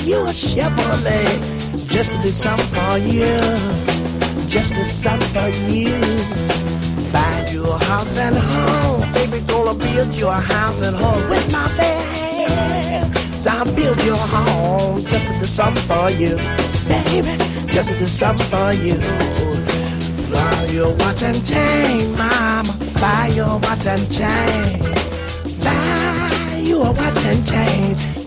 you a Chevrolet just to do something for you, just to do something for you. Buy you a house and home, baby, gonna build you a house and home with my bed. So I'll build you a home just to do something for you, baby, just to do something for you. Buy your watch and chain, mama, buy your watch and chain. Buy you a watch and chain,